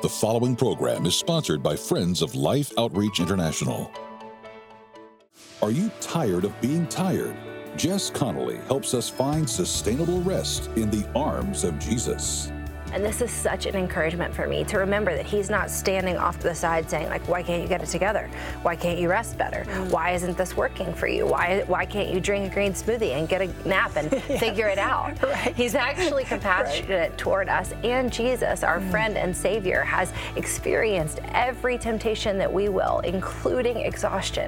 The following program is sponsored by Friends of Life Outreach International. Are you tired of being tired? Jess Connolly helps us find sustainable rest in the arms of Jesus. And this is such an encouragement for me to remember that he's not standing off to the side saying, like, why can't you get it together? Why can't you rest better? Why isn't this working for you? Why can't you drink a green smoothie and get a nap and figure it out? Right. He's actually compassionate toward us, and Jesus, our friend and Savior, has experienced every temptation that we will, including exhaustion.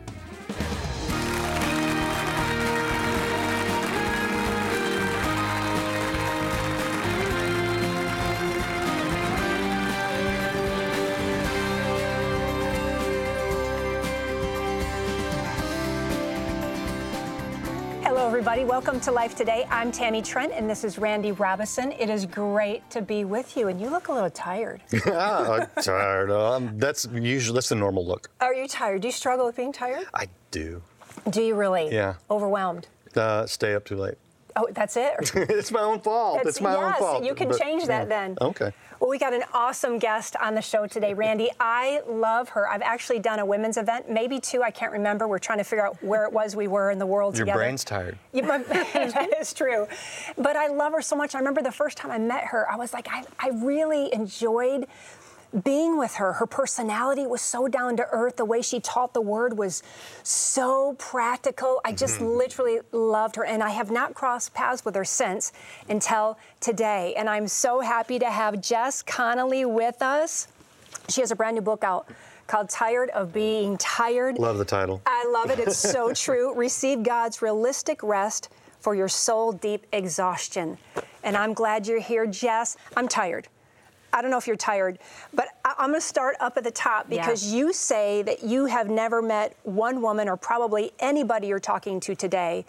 Hello, everybody. Welcome to Life Today. I'm Tammy Trent, and this is Randy Robison. It is great to be with you, and you look a little tired. I'm tired. That's the normal look. Are you tired? Do you struggle with being tired? I do. Do you really? Yeah. Overwhelmed? Stay up too late. Oh, that's it? It's my own fault. It's my own fault. Yes, you can change that then. Okay. Well, we got an awesome guest on the show today, Randy. I love her. I've actually done a women's event, maybe two, I can't remember. We're trying to figure out where it was we were in the world Your together. brain's tired. That is true. But I love her so much. I remember the first time I met her, I was like, I really enjoyed being with her. Her personality was so down to earth. The way she taught the word was so practical. I just literally loved her. And I have not crossed paths with her since until today. And I'm so happy to have Jess Connolly with us. She has a brand new book out called Tired of Being Tired. Love the title. I love it. It's so true. Receive God's realistic rest for your soul deep exhaustion. And I'm glad you're here, Jess. I'm tired. I don't know if you're tired, but I'm going to start up at the top because you say that you have never met one woman, or probably anybody you're talking to today,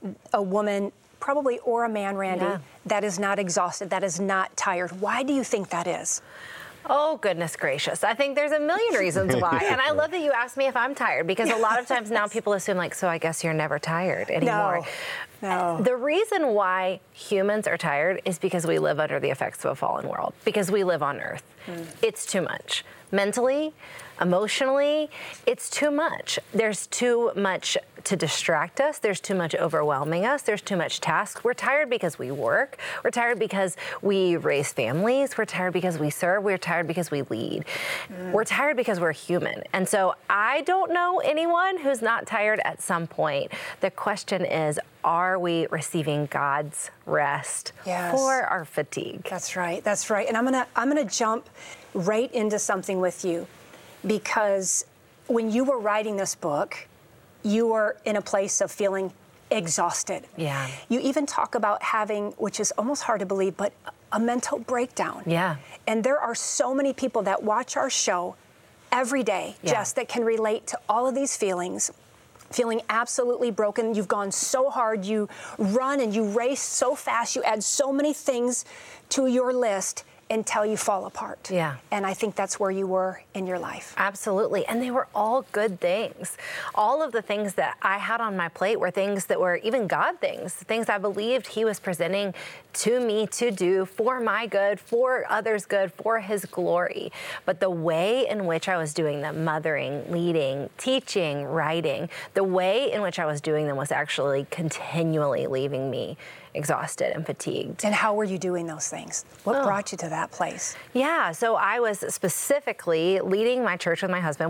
a woman probably, or a man, Randy, that is not exhausted, that is not tired. Why do you think that is? Oh, goodness gracious. I think there's a million reasons why. And I love that you asked me if I'm tired, because a lot of times now people assume, like, so I guess you're never tired anymore. No. The reason why humans are tired is because we live under the effects of a fallen world, because we live on Earth. It's too much. Mentally, emotionally, it's too much. There's too much to distract us. There's too much overwhelming us. There's too much task. We're tired because we work. We're tired because we raise families. We're tired because we serve. We're tired because we lead. We're tired because we're human. And so I don't know anyone who's not tired at some point. The question is, are we receiving God's rest for our fatigue? That's right. That's right. And I'm gonna jump right into something with you, because when you were writing this book, you were in a place of feeling exhausted. Yeah. You even talk about having, which is almost hard to believe, but a mental breakdown. Yeah. And there are so many people that watch our show every day, Jess, that can relate to all of these feelings. Feeling absolutely broken. You've gone so hard. You run and you race so fast. You add so many things to your list until you fall apart. Yeah. And I think that's where you were in your life. Absolutely. And they were all good things. All of the things that I had on my plate were things that were even God things I believed he was presenting to me to do for my good, for others' good, for his glory. But the way in which I was doing them, mothering, leading, teaching, writing, the way in which I was doing them was actually continually leaving me exhausted and fatigued. And how were you doing those things? What brought you to that place? Yeah, so I was specifically leading my church with my husband.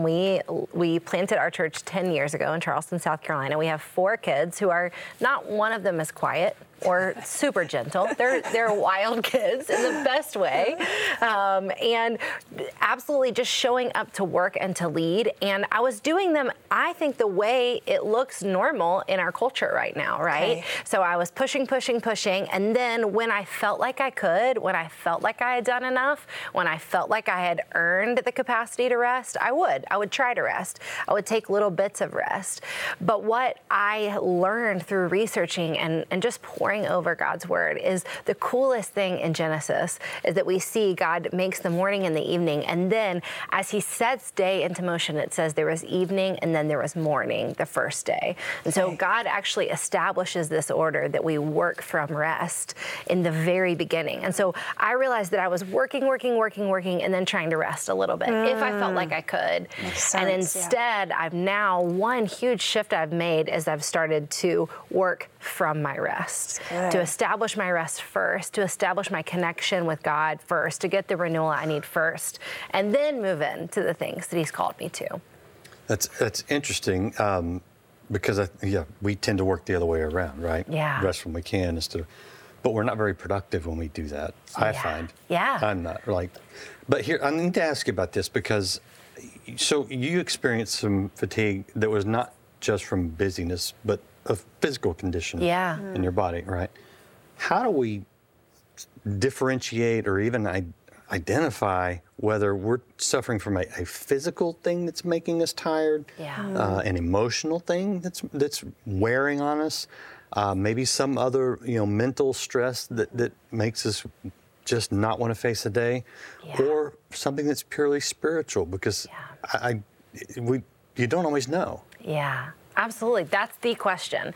We planted our church 10 years ago in Charleston, South Carolina. We have 4 kids who are, not one of them is quiet or super gentle. They're wild kids in the best way. And absolutely just showing up to work and to lead. And I was doing them, I think, the way it looks normal in our culture right now, right? Okay. So I was pushing. And then when I felt like I could, when I felt like I had done enough, when I felt like I had earned the capacity to rest, I would try to rest. I would take little bits of rest. But what I learned through researching and just pouring poring over God's word is the coolest thing in Genesis is that we see God makes the morning and the evening. And then as he sets day into motion, it says there was evening and then there was morning the first day. And so God actually establishes this order that we work from rest in the very beginning. And so I realized that I was working, and then trying to rest a little bit if I felt like I could. Makes sense, and instead, I've now, one huge shift I've made is I've started to work from my rest, to establish my rest first, to establish my connection with God first, to get the renewal I need first, and then move into the things that he's called me to. That's interesting because we tend to work the other way around, right? Yeah. Rest when we can but we're not very productive when we do that. I find. Yeah. I'm not but here I need to ask you about this because so you experienced some fatigue that was not just from busyness, but a physical condition in your body, right? How do we differentiate or even identify whether we're suffering from a physical thing that's making us tired, an emotional thing that's wearing on us, maybe some other mental stress that makes us just not want to face a day, or something that's purely spiritual? Because you don't always know. Yeah. Absolutely. That's the question.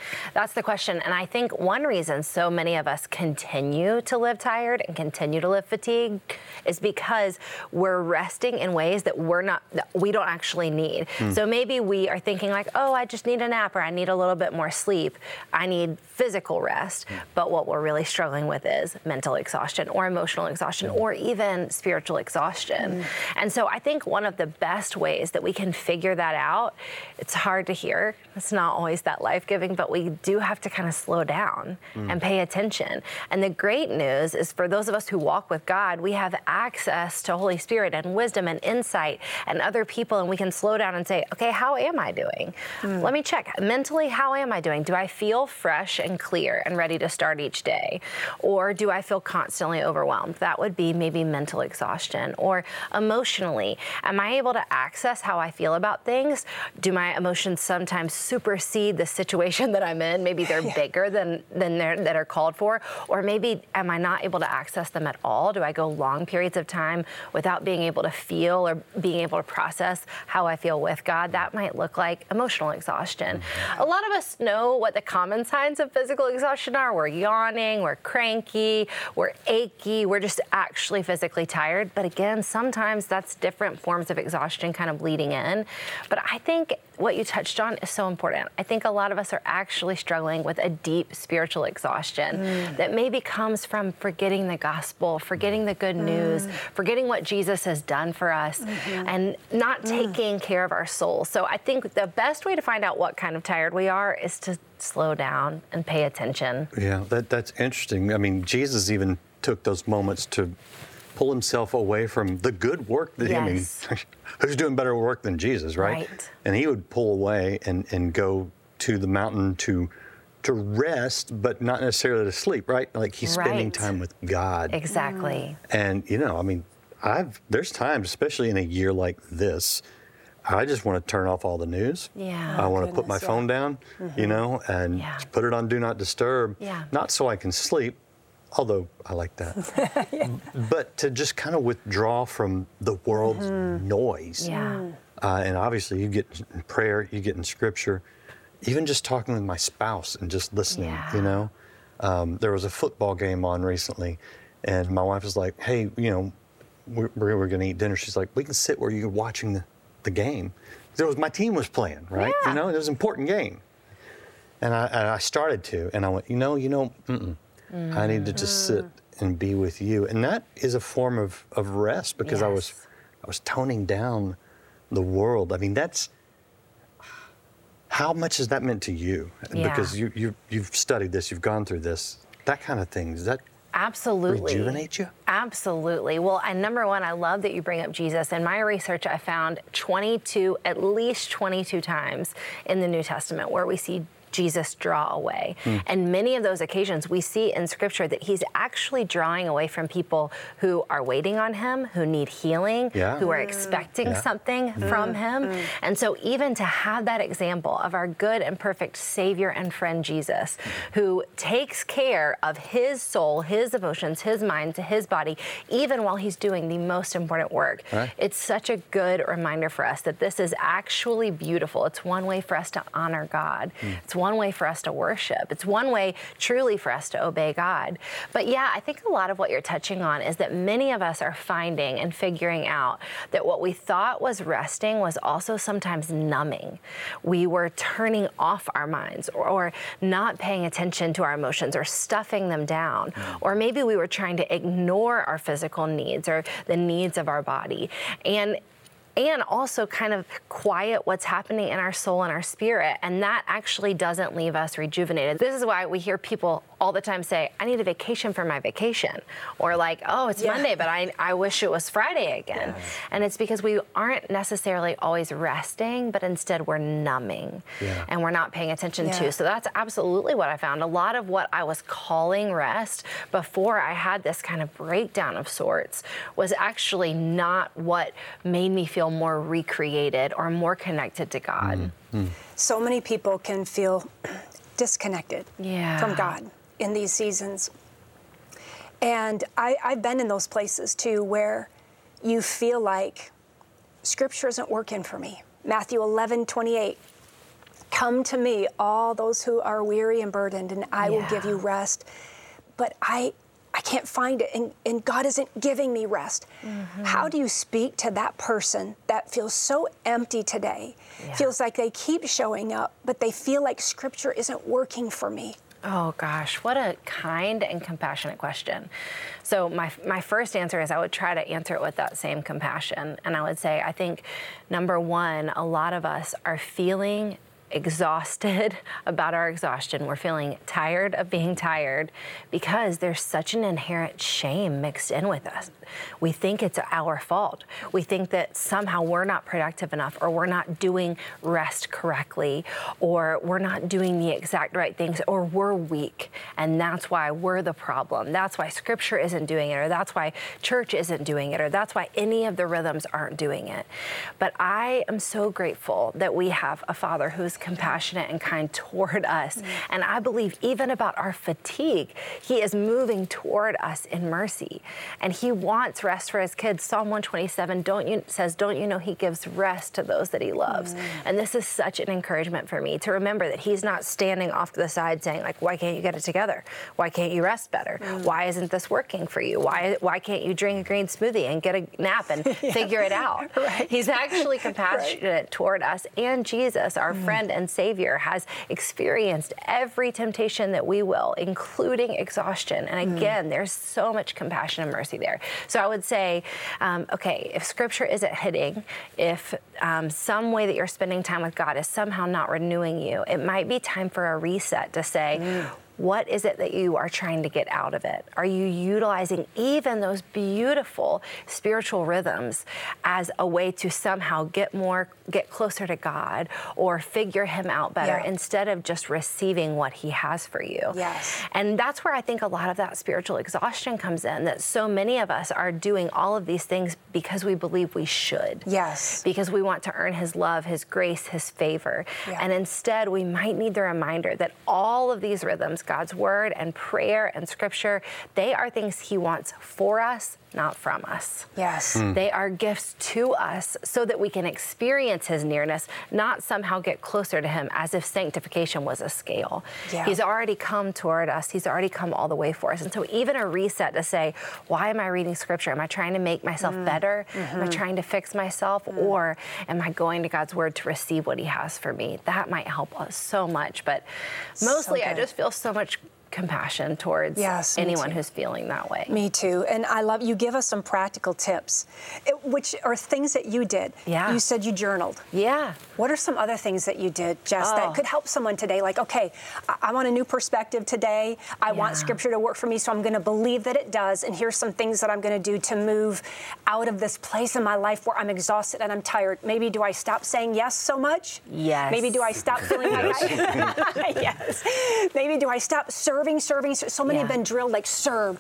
And I think one reason so many of us continue to live tired and continue to live fatigued is because we're resting in ways that we don't actually need. So maybe we are thinking like, oh, I just need a nap, or I need a little bit more sleep. I need physical rest. But what we're really struggling with is mental exhaustion or emotional exhaustion or even spiritual exhaustion. And so I think one of the best ways that we can figure that out, it's hard to hear. It's not always that life-giving, but we do have to kind of slow down and pay attention. And the great news is for those of us who walk with God, we have access to Holy Spirit and wisdom and insight and other people, and we can slow down and say, okay, how am I doing? Let me check. Mentally, how am I doing? Do I feel fresh and clear and ready to start each day? Or do I feel constantly overwhelmed? That would be maybe mental exhaustion. Or emotionally, am I able to access how I feel about things? Do my emotions sometimes supersede the situation that I'm in? Maybe they're bigger than that are called for, or maybe am I not able to access them at all? Do I go long periods of time without being able to feel or being able to process how I feel with God? That might look like emotional exhaustion. A lot of us know what the common signs of physical exhaustion are. We're yawning, we're cranky, we're achy, we're just actually physically tired. But again, sometimes that's different forms of exhaustion kind of bleeding in. But I think what you touched on is so important. I think a lot of us are actually struggling with a deep spiritual exhaustion that maybe comes from forgetting the gospel, forgetting the good news, forgetting what Jesus has done for us, and not taking care of our souls. So I think the best way to find out what kind of tired we are is to slow down and pay attention. Yeah, that's interesting. I mean, Jesus even took those moments to pull himself away from the good work that I mean, who's doing better work than Jesus, right? And he would pull away and go to the mountain to rest, but not necessarily to sleep, right? Like he's spending time with God. Exactly. And I mean, there's times, especially in a year like this, I just want to turn off all the news. I want to put my phone down, and put it on Do Not Disturb. Not so I can sleep, although I like that, but to just kind of withdraw from the world's noise. And obviously you get in prayer, you get in scripture, even just talking with my spouse and just listening, There was a football game on recently, and my wife was like, hey, we're going to eat dinner. She's like, we can sit where you're watching the game. My team was playing, right? It was an important game. And I started to, and I went, I need to just sit and be with you. And that is a form of rest because I was toning down the world. I mean, how much has that meant to you? Because you've studied this, you've gone through this, that kind of thing. Does that absolutely rejuvenate you? Absolutely. Well, number one, I love that you bring up Jesus. In my research, I found at least 22 times in the New Testament where we see Jesus draw away. And many of those occasions we see in Scripture that he's actually drawing away from people who are waiting on him, who need healing, who are expecting something from him. And so even to have that example of our good and perfect Savior and friend Jesus, who takes care of his soul, his emotions, his mind, to his body, even while he's doing the most important work. It's such a good reminder for us that this is actually beautiful. It's one way for us to honor God. It's one way for us to worship. It's one way truly for us to obey God. But yeah, I think a lot of what you're touching on is that many of us are finding and figuring out that what we thought was resting was also sometimes numbing. We were turning off our minds or not paying attention to our emotions or stuffing them down. Or maybe we were trying to ignore our physical needs or the needs of our body. And also kind of quiet what's happening in our soul and our spirit. And that actually doesn't leave us rejuvenated. This is why we hear people all the time say, I need a vacation for my vacation. Or like, oh, it's Monday, but I wish it was Friday again. And it's because we aren't necessarily always resting, but instead we're numbing and we're not paying attention to. So that's absolutely what I found. A lot of what I was calling rest before I had this kind of breakdown of sorts was actually not what made me feel more recreated or more connected to God. So many people can feel disconnected from God in these seasons. And I've been in those places too where you feel like Scripture isn't working for me. Matthew 11:28, come to me, all those who are weary and burdened, and I will give you rest. But I can't find it, and God isn't giving me rest. How do you speak to that person that feels so empty today, feels like they keep showing up, but they feel like Scripture isn't working for me? Oh gosh, what a kind and compassionate question. So my first answer is I would try to answer it with that same compassion. And I would say, I think, number one, a lot of us are feeling exhausted about our exhaustion. We're feeling tired of being tired because there's such an inherent shame mixed in with us. We think it's our fault. We think that somehow we're not productive enough, or we're not doing rest correctly, or we're not doing the exact right things, or we're weak. And that's why we're the problem. That's why Scripture isn't doing it, or that's why church isn't doing it, or that's why any of the rhythms aren't doing it. But I am so grateful that we have a Father who's compassionate and kind toward us. And I believe even about our fatigue, he is moving toward us in mercy. And he wants rest for his kids. Psalm 127 says, don't you know he gives rest to those that he loves? And this is such an encouragement for me to remember that he's not standing off to the side saying, like, why can't you get it together? Why can't you rest better? Why isn't this working for you? Why can't you drink a green smoothie and get a nap and figure it out? He's actually compassionate toward us. And Jesus, our friend and Savior, has experienced every temptation that we will, including exhaustion. And again, there's so much compassion and mercy there. So I would say, okay, if Scripture isn't hitting, if some way that you're spending time with God is somehow not renewing you, it might be time for a reset to say, what is it that you are trying to get out of it? Are you utilizing even those beautiful spiritual rhythms as a way to somehow get closer to God or figure him out better instead of just receiving what he has for you? And that's where I think a lot of that spiritual exhaustion comes in, that so many of us are doing all of these things because we believe we should. Because we want to earn his love, his grace, his favor. And instead, we might need the reminder that all of these rhythms, God's word and prayer and Scripture, they are things he wants for us, not from us. They are gifts to us so that we can experience his nearness, not somehow get closer to him as if sanctification was a scale. He's already come toward us. He's already come all the way for us. And so even a reset to say, why am I reading Scripture? Am I trying to make myself better? Am I trying to fix myself? Or am I going to God's word to receive what he has for me? That might help us so much. But mostly I just feel so much compassion towards anyone who's feeling that way. Me too. And I love you give us some practical tips, which are things that you did. Yeah. You said you journaled. Yeah. What are some other things that you did, Jess, that could help someone today? Like, okay, I want a new perspective today. I want Scripture to work for me, so I'm going to believe that it does. And here's some things that I'm going to do to move out of this place in my life where I'm exhausted and I'm tired. Maybe do I stop saying yes so much? Yes. Maybe do I stop feeling like yes. Maybe do I stop serving? So many have been drilled like serve.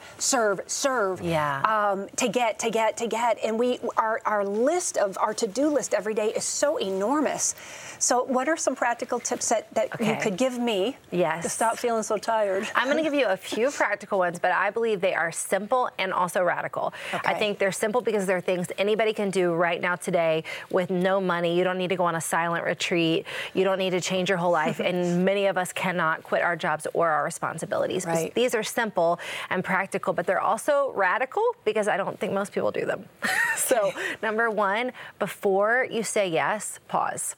Yeah. To get. And our list of our to-do list every day is so enormous. So what are some practical tips that you could give me to stop feeling so tired? I'm going to give you a few practical ones, but I believe they are simple and also radical. I think they're simple because they're things anybody can do right now today with no money. You don't need to go on a silent retreat. You don't need to change your whole life. And many of us cannot quit our jobs or our responsibilities. Right. These are simple and practical, but they're also radical because I don't think most people do them. So number one, before you say yes, pause.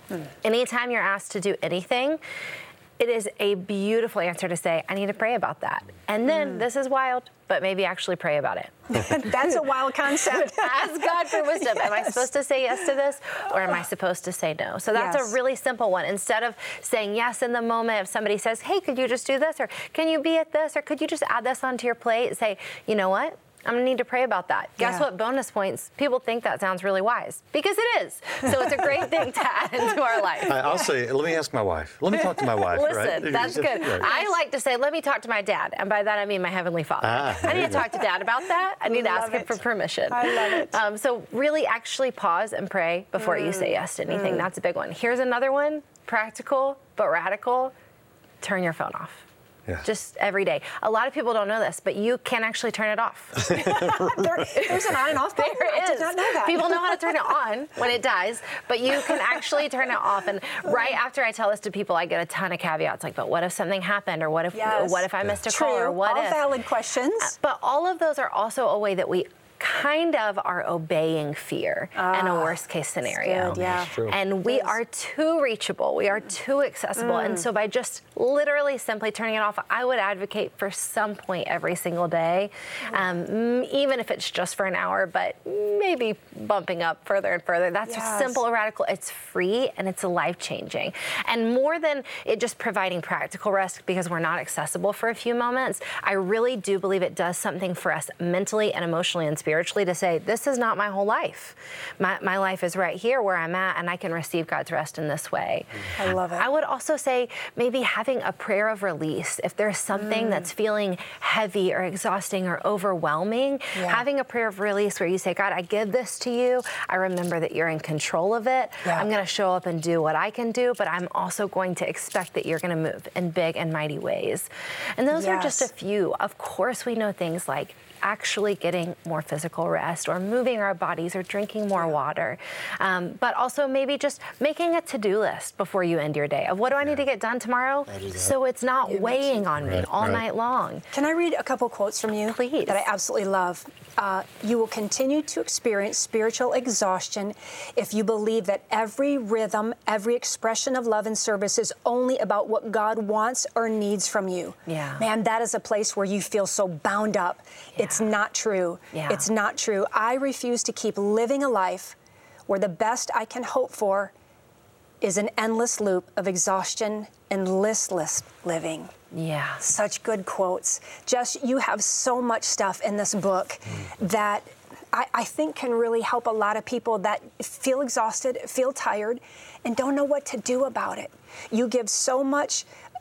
Anytime you're asked to do anything, it is a beautiful answer to say, I need to pray about that. And then, this is wild, but maybe actually pray about it. That's a wild concept. Ask God for wisdom. Am I supposed to say yes to this, or am I supposed to say no? So that's a really simple one. Instead of saying yes in the moment, if somebody says, hey, could you just do this, or can you be at this, or could you just add this onto your plate, say, you know what? I'm going to need to pray about that. Guess what? Bonus points. People think that sounds really wise because it is. So it's a great thing to add into our life. I'll say, let me ask my wife. Let me talk to my wife. Listen, right? That's good. Right. I like to say, let me talk to my dad. And by that, I mean my Heavenly Father. I need to talk to Dad about that. I need to ask him for permission. I love it. So really actually pause and pray before you say yes to anything. That's a big one. Here's another one, practical but radical. Turn your phone off. Yeah. Just every day. A lot of people don't know this, but you can actually turn it off. There's an on and off button? There is. I did not know that. People know how to turn it on when it dies, but you can actually turn it off. And right after I tell this to people, I get a ton of caveats like, but what if something happened? Or what if I missed a call? Or what all if? Valid questions. But all of those are also a way that we kind of are obeying fear in a worst case scenario. Good, yeah. And we are too reachable. We are too accessible. And so by just literally simply turning it off, I would advocate for some point every single day, even if it's just for an hour, but maybe bumping up further and further. That's simple and radical. It's free and it's life-changing. And more than it just providing practical rest because we're not accessible for a few moments, I really do believe it does something for us mentally and emotionally and spiritually to say, this is not my whole life. My life is right here where I'm at, and I can receive God's rest in this way. I love it. I would also say maybe having a prayer of release. If there's something that's feeling heavy or exhausting or overwhelming, having a prayer of release where you say, God, I give this to you. I remember that you're in control of it. I'm going to show up and do what I can do, but I'm also going to expect that you're going to move in big and mighty ways. And those are just a few. Of course, we know things like actually getting more physical rest or moving our bodies or drinking more water. But also maybe just making a to-do list before you end your day of what do I need to get done tomorrow so it's not weighing on me all night long. Can I read a couple quotes from you? Please. That I absolutely love. You will continue to experience spiritual exhaustion if you believe that every rhythm, every expression of love and service is only about what God wants or needs from you. Man, that is a place where you feel so bound up. It's not true. It's not true. I refuse to keep living a life where the best I can hope for is an endless loop of exhaustion and listless living. Such good quotes. Jess, you have so much stuff in this book that I think can really help a lot of people that feel exhausted, feel tired, and don't know what to do about it. You give so much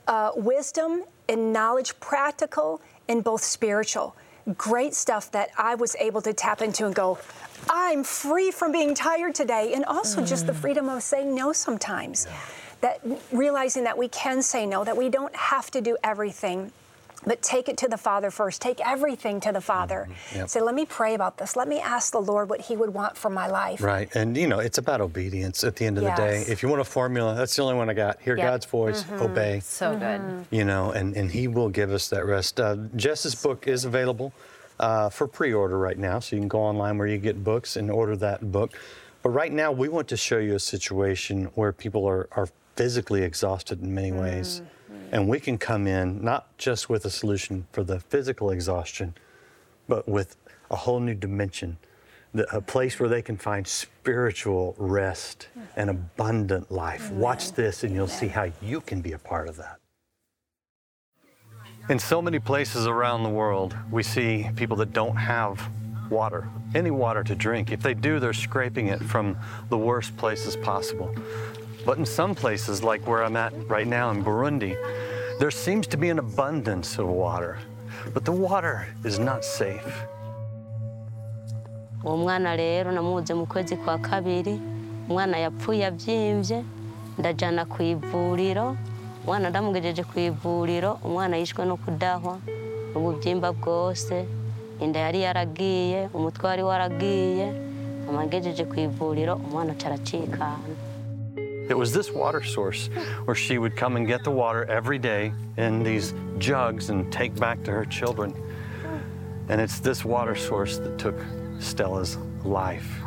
wisdom and knowledge, practical and both spiritual. Great stuff that I was able to tap into and go, I'm free from being tired today. And also just the freedom of saying no sometimes. That realizing that we can say no, that we don't have to do everything, but take it to the Father first. Take everything to the Father. Say, let me pray about this. Let me ask the Lord what He would want for my life. Right. And, you know, it's about obedience at the end of the day. If you want a formula, that's the only one I got. Hear God's voice, obey. So good. You know, and He will give us that rest. Jess's book is available for pre-order right now, so you can go online where you get books and order that book. But right now, we want to show you a situation where people are physically exhausted in many ways. And we can come in not just with a solution for the physical exhaustion, but with a whole new dimension, a place where they can find spiritual rest and abundant life. Watch this and you'll see how you can be a part of that. In so many places around the world, we see people that don't have water, any water to drink. If they do, they're scraping it from the worst places possible. But in some places, like where I'm at right now in Burundi, there seems to be an abundance of water, but the water is not safe. Uwo mwana rero namuze mu kwezi kwa kabiri, umwana yapfuye avyimvye, ndajana ku ivuriro, umwana ndamugejeje ku ivuriro, umwana yishwe no kudahwa, ubuvyimba bwose, inda yari yaragiye, umutwe wari waragiye, amagejeje ku ivuriro, umwana caracikana. It was this water source where she would come and get the water every day in these jugs and take back to her children. And it's this water source that took Stella's life.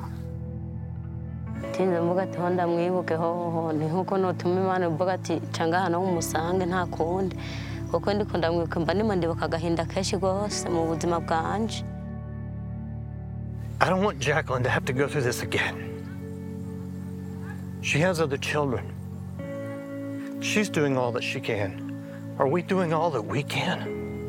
Tinze mvuga ati honda mwibuke hoho ni nkuko notuma Imana mvuga ati canga hano umusange nta kundi kuko ndiko ndamwibuka mba nimo ndibuka agahinda kenshi gose mu buzima bwanje. I don't want Jacqueline to have to go through this again. She has other children. She's doing all that she can. Are we doing all that we can?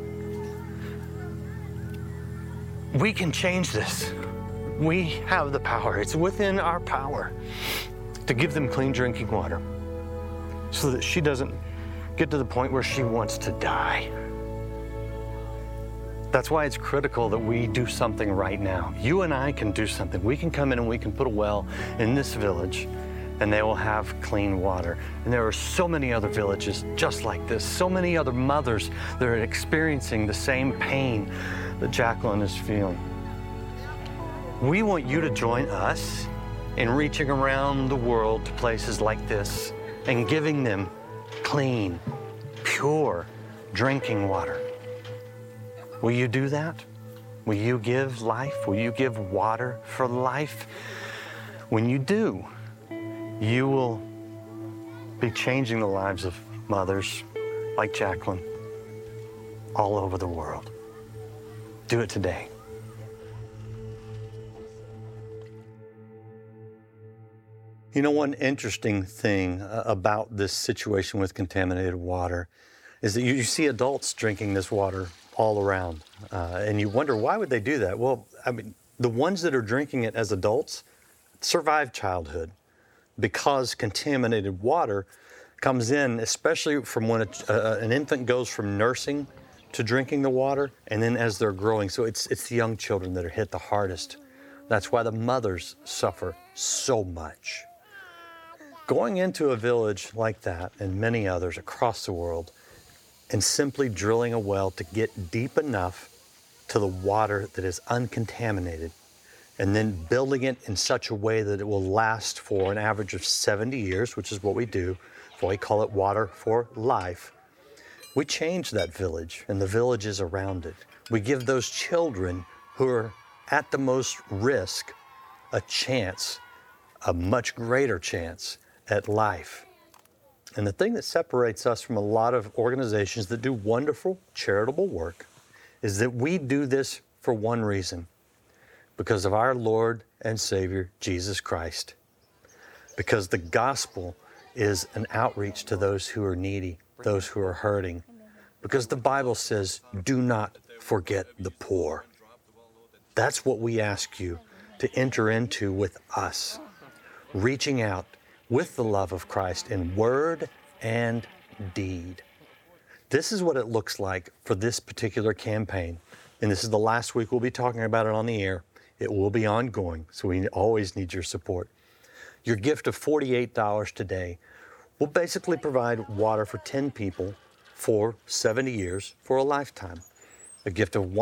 We can change this. We have the power. It's within our power to give them clean drinking water so that she doesn't get to the point where she wants to die. That's why it's critical that we do something right now. You and I can do something. We can come in and we can put a well in this village and they will have clean water. And there are so many other villages just like this, so many other mothers that are experiencing the same pain that Jacqueline is feeling. We want you to join us in reaching around the world to places like this and giving them clean, pure drinking water. Will you do that? Will you give life? Will you give water for life? When you do, you will be changing the lives of mothers like Jacqueline all over the world. Do it today. You know, one interesting thing about this situation with contaminated water is that you see adults drinking this water all around. And you wonder, why would they do that? Well, I mean, the ones that are drinking it as adults survive childhood because contaminated water comes in, especially from when an infant goes from nursing to drinking the water, and then as they're growing. So it's the young children that are hit the hardest. That's why the mothers suffer so much. Going into a village like that and many others across the world and simply drilling a well to get deep enough to the water that is uncontaminated and then building it in such a way that it will last for an average of 70 years, which is what we do. So we call it water for life. We change that village and the villages around it. We give those children who are at the most risk a chance, a much greater chance at life. And the thing that separates us from a lot of organizations that do wonderful charitable work is that we do this for one reason, because of our Lord and Savior, Jesus Christ. Because the gospel is an outreach to those who are needy, those who are hurting. Because the Bible says, do not forget the poor. That's what we ask you to enter into with us, reaching out with the love of Christ in word and deed. This is what it looks like for this particular campaign. And this is the last week we'll be talking about it on the air. It will be ongoing, so we always need your support. Your gift of $48 today will basically provide water for 10 people for 70 years for a lifetime. A gift of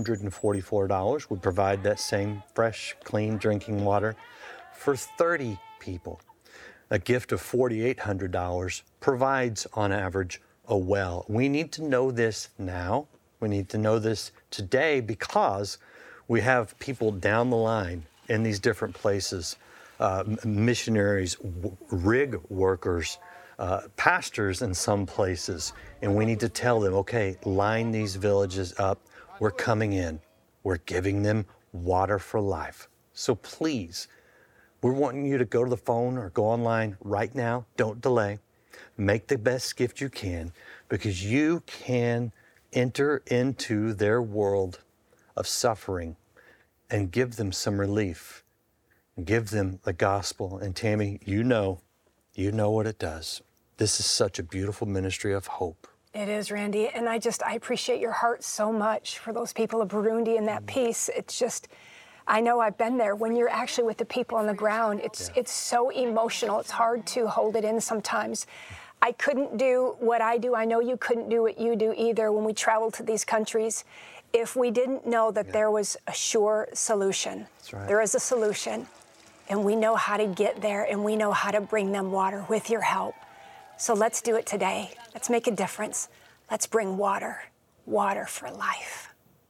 $144 would provide that same fresh, clean drinking water for 30 people. A gift of $4,800 provides, on average, a well. We need to know this now. We need to know this today because we have people down the line in these different places, missionaries, rig workers, pastors in some places, and we need to tell them, okay, line these villages up. We're coming in. We're giving them water for life. So please, we're wanting you to go to the phone or go online right now. Don't delay. Make the best gift you can, because you can enter into their world of suffering and give them some relief. Give them the gospel. And Tammy, you know what it does. This is such a beautiful ministry of hope. It is, Randy, and I appreciate your heart so much for those people of Burundi and that peace. It's just, I know I've been there. When you're actually with the people on the ground, it's so emotional. It's hard to hold it in sometimes. I couldn't do what I do. I know you couldn't do what you do either when we travel to these countries if we didn't know that there was a sure solution. That's right. There is a solution, and we know how to get there, and we know how to bring them water with your help. So let's do it today. Let's make a difference. Let's bring water for life.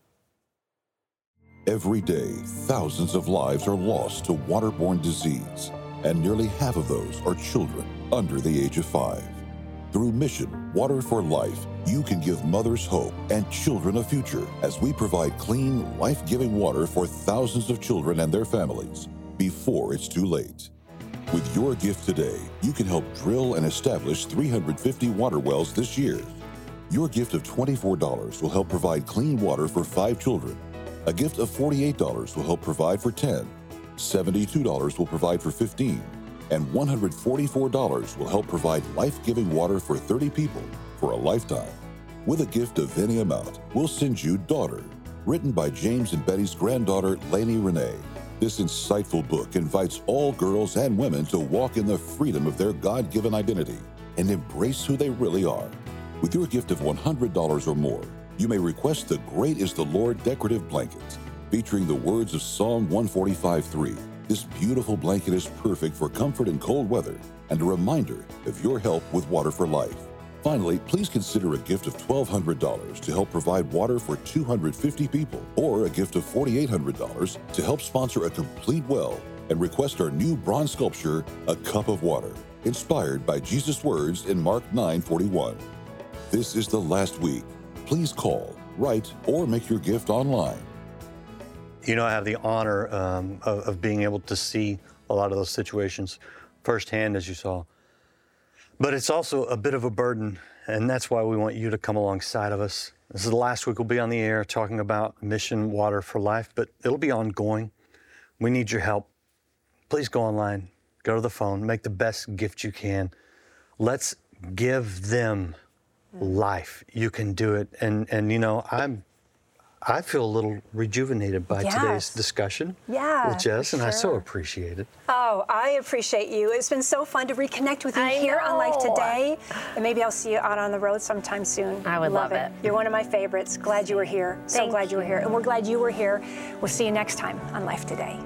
Every day, thousands of lives are lost to waterborne disease, and nearly half of those are children under the age of 5. Through Mission Water for Life, you can give mothers hope and children a future as we provide clean, life-giving water for thousands of children and their families before it's too late. With your gift today, you can help drill and establish 350 water wells this year. Your gift of $24 will help provide clean water for 5 children. A gift of $48 will help provide for 10. $72 will provide for 15. And $144 will help provide life-giving water for 30 people for a lifetime. With a gift of any amount, we'll send you Daughter, written by James and Betty's granddaughter, Lainey Renee. This insightful book invites all girls and women to walk in the freedom of their God-given identity and embrace who they really are. With your gift of $100 or more, you may request the Great is the Lord decorative blanket, featuring the words of Psalm 145:3. This beautiful blanket is perfect for comfort in cold weather and a reminder of your help with Water for Life. Finally, please consider a gift of $1,200 to help provide water for 250 people, or a gift of $4,800 to help sponsor a complete well and request our new bronze sculpture, A Cup of Water, inspired by Jesus' words in Mark 9:41. This is the last week. Please call, write, or make your gift online. You know, I have the honor of being able to see a lot of those situations firsthand, as you saw. But it's also a bit of a burden, and that's why we want you to come alongside of us. This is the last week we'll be on the air talking about Mission Water for Life, but it'll be ongoing. We need your help. Please go online, go to the phone, make the best gift you can. Let's give them life. You can do it. And you know, I feel a little rejuvenated by today's discussion with Jess, and I so appreciate it. Oh, I appreciate you. It's been so fun to reconnect with you here on Life Today, and maybe I'll see you out on the road sometime soon. I would love it. You're one of my favorites. Glad you were here. So glad you were here, and we're glad you were here. We'll see you next time on Life Today.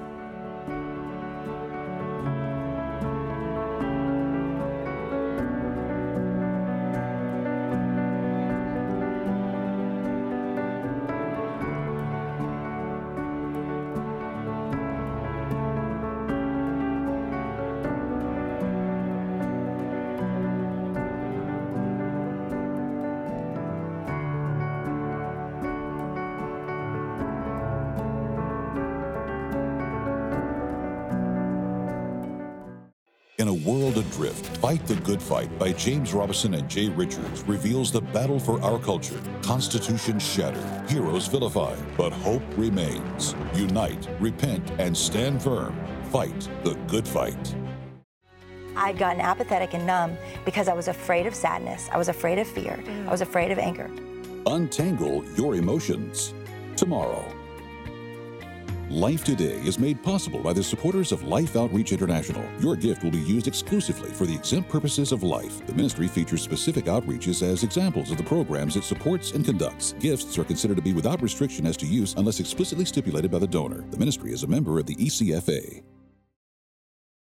In a world adrift, Fight the Good Fight by James Robison and Jay Richards reveals the battle for our culture. Constitution shattered, heroes vilified, but hope remains. Unite, repent, and stand firm. Fight the good fight. I'd gotten apathetic and numb because I was afraid of sadness. I was afraid of fear. I was afraid of anger. Untangle your emotions. Tomorrow. Life Today is made possible by the supporters of Life Outreach International. Your gift will be used exclusively for the exempt purposes of life. The ministry features specific outreaches as examples of the programs it supports and conducts. Gifts are considered to be without restriction as to use unless explicitly stipulated by the donor. The ministry is a member of the ECFA.